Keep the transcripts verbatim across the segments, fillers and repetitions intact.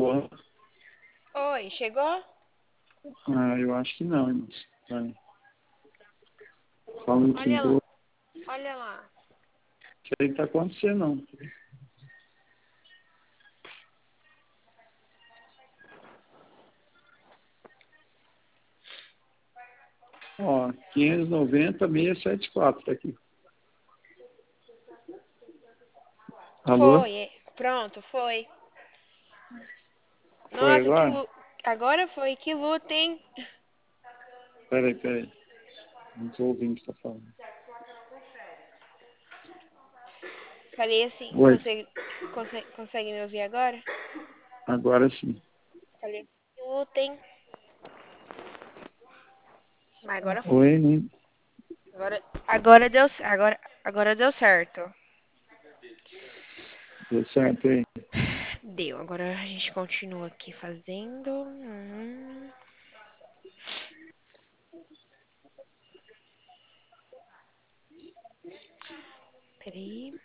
Alô? Oi, chegou? Ah, eu acho que não, irmão. Vai. Só um minutinho Olha que lá, eu... olha lá. Isso aí tá acontecendo, não. Ó, quinhentos e noventa, seiscentos e setenta e quatro tá aqui. Alô? Foi, é, pronto, foi. Foi Nossa, que agora? luta. Agora foi, que luta, hein? Peraí, peraí. Não tô ouvindo o que você tá falando. Falei assim, Oi, consegue, consegue, consegue me ouvir agora? agora sim. Falei assim, que luta, hein? Mas agora foi. Oi, nem... Agora, agora deu, agora, agora deu certo. Deu certo aí? Deu, agora a gente continua aqui fazendo. Uhum. Peraí.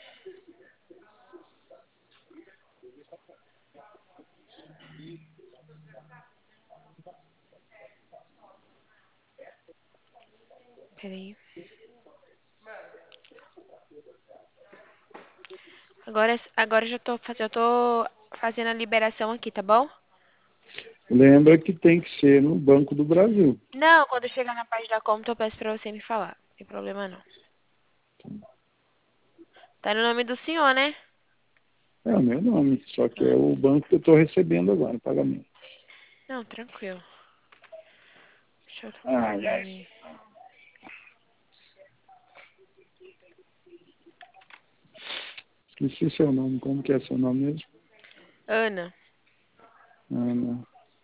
Peraí. Agora, agora eu já tô, faz- eu tô fazendo a liberação aqui, tá bom? Lembra que tem que ser no Banco do Brasil. Não, quando eu chegar na parte da conta eu peço pra você me falar. Não tem problema não. Tá no nome do senhor, né? É o meu nome, só que é Ah, o banco que eu tô recebendo agora, pagamento. não, tranquilo. Deixa eu trocar o Ai, ai. nome. Esqueci seu nome. Como que é seu nome mesmo? Ana. Ana.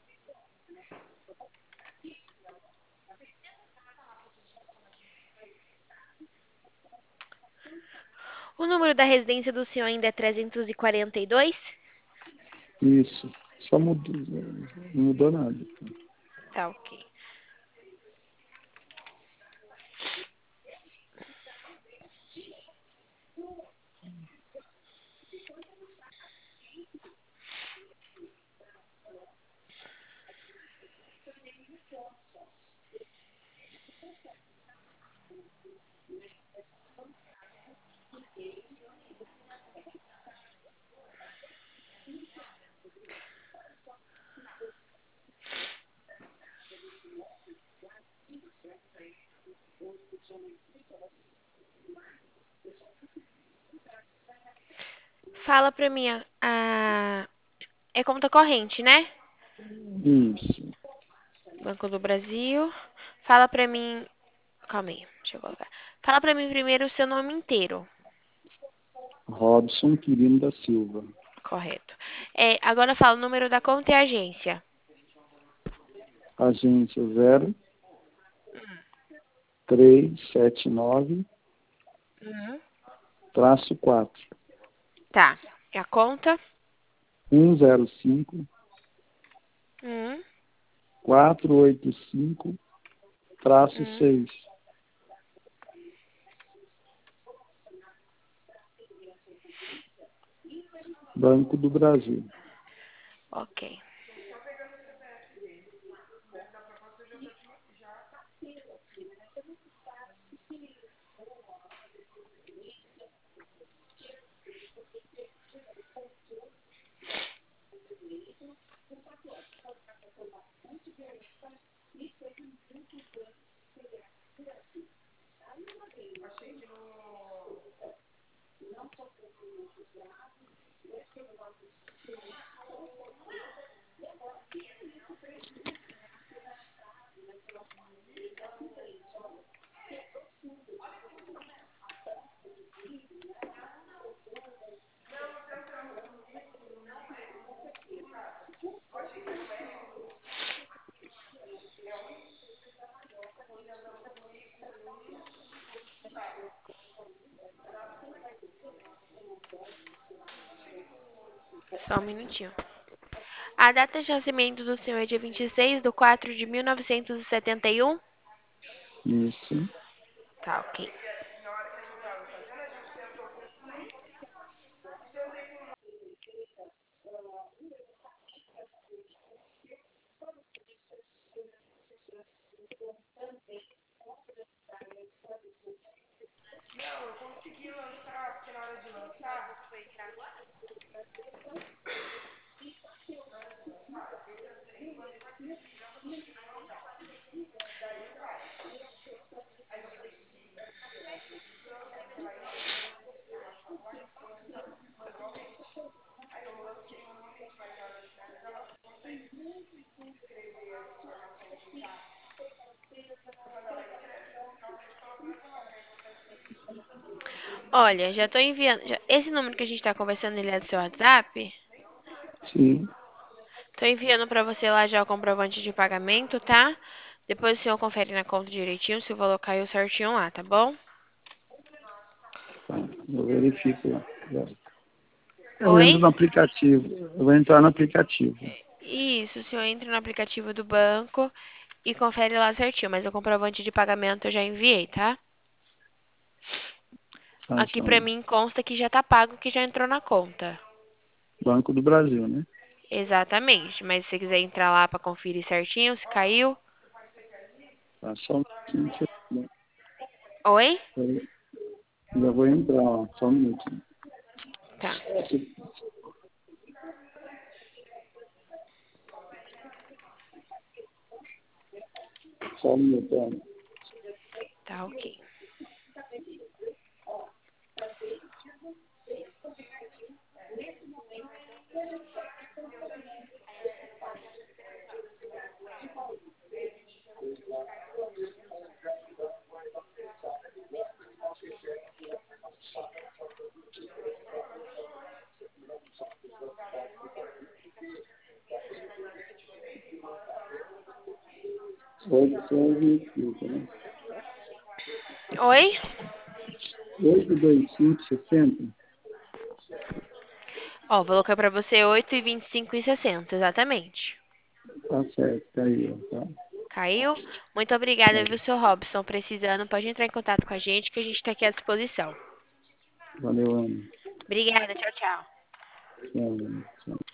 O número da residência do senhor ainda é trezentos e quarenta e dois? Isso. Só mudou. Não mudou nada. Tá, ok. Fala pra mim, a... a- é conta corrente, né? Isso. Banco do Brasil. Fala pra mim... Calma aí, deixa eu colocar. Fala pra mim primeiro o seu nome inteiro. Robson Quirino da Silva. Correto. É, agora fala o número da conta e agência. Agência zero três sete nove Uhum. traço quatro Tá. E a conta? um zero cinco Uhum. quatro oito cinco traço Uhum. seis. Banco do Brasil. Ok. Só um minutinho. A data de nascimento do senhor é dia vinte e seis de quatro de mil novecentos e setenta e um? Isso. Tá, ok. Olha, já tô enviando. já- Esse número que a gente tá conversando, ele é do seu WhatsApp? Sim, Tô enviando pra você lá já o comprovante de pagamento, tá? Depois o senhor confere na conta direitinho se o valor caiu certinho lá, tá bom? tá. Eu verifico lá. Eu entro Oi? no aplicativo. Eu vou entrar no aplicativo. Isso, o senhor entra no aplicativo do banco e confere lá certinho, mas o comprovante de pagamento eu já enviei, tá? Tá, Aqui pra então, mim consta que já tá pago, que já entrou na conta. Banco do Brasil, né? Exatamente, mas se você quiser entrar lá pra conferir certinho se caiu. Tá, só um minutinho. Oi? Eu já vou entrar, ó, só um minuto. Tá, Só um minuto. ó. tá ok. Oito, vinte e cinco, né? Oi? Oito, dois, cinco, sessenta. Ó, vou colocar pra você oito e vinte e cinco e sessenta, exatamente. Tá certo, tá aí, ó, tá? Caiu? Muito obrigada, viu, Tá. seu Robson? Precisando, pode entrar em contato com a gente que a gente tá aqui à disposição. Valeu, Ana. Obrigada, tchau, tchau. Tchau, Ana. Tchau.